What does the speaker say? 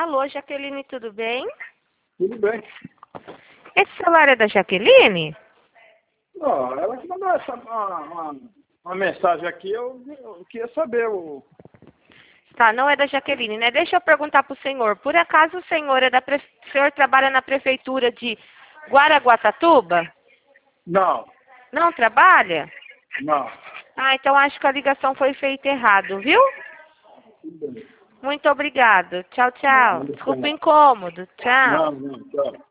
Alô, Jaqueline, tudo bem? Tudo bem. Esse celular é da Jaqueline? Não, ela que mandou uma mensagem aqui, eu queria saber Tá, não é da Jaqueline, né? Deixa eu perguntar pro senhor. Por acaso o senhor o senhor trabalha na prefeitura de Guaraguatatuba? Não, Não trabalha? não. Ah, então acho que a ligação foi feita errado, viu? Tudo bem. Muito obrigado. Tchau, tchau. Desculpa o incômodo. Tchau. Não, tchau.